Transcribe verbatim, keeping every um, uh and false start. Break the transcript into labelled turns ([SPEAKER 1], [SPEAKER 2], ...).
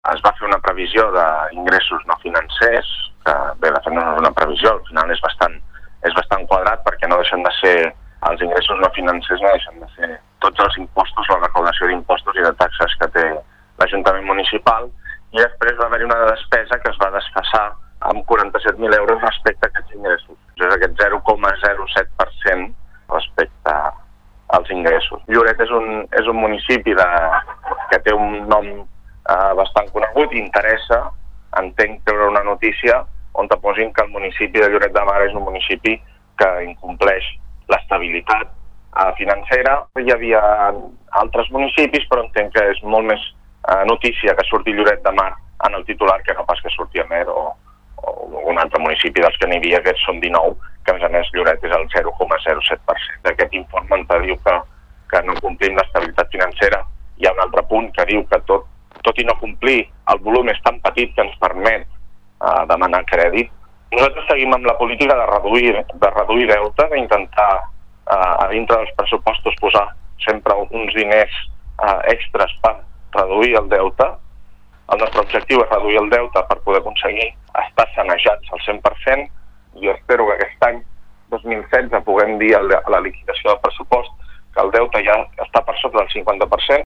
[SPEAKER 1] Es va fer una previsió d'ingressos no financers, que bé, de fet no és una previsió, al final és bastant, és bastant quadrat perquè no deixen de ser, els ingressos no financers no deixen de ser tots els impostos, la recaudació d'impostos i de taxes que té l'Ajuntament municipal, i després va haver-hi una despesa que es va desfassar amb quaranta-set mil euros respecte a aquests ingressos. És aquest zero coma zero set per cent respecte als ingressos. Lloret és un, és un municipi de, que té un nom Uh, bastant conegut i interessa, entenc, treure una notícia on te posin que el municipi de Lloret de Mar és un municipi que incompleix l'estabilitat uh, financera. Hi havia altres municipis, però entenc que és molt més uh, notícia que surti Lloret de Mar en el titular que no pas que surti Amer o, o un altre municipi dels que n'hi havia, que són dinou, que a més a més Lloret és el zero coma zero set per cent. D'aquest informe te diu que, que no complim l'estabilitat financera. Hi ha un altre punt que diu que tot tot i no complir, el volum és tan petit que ens permet uh, demanar crèdit. Nosaltres seguim amb la política de reduir, de reduir deute, d'intentar uh, a dintre dels pressupostos posar sempre uns diners uh, extras per reduir el deute. El nostre objectiu és reduir el deute per poder aconseguir estar sanejats al cent per cent i espero que aquest any, dos mil setze, puguem dir a la liquidació del pressupost que el deute ja està per sota del cinquanta per cent.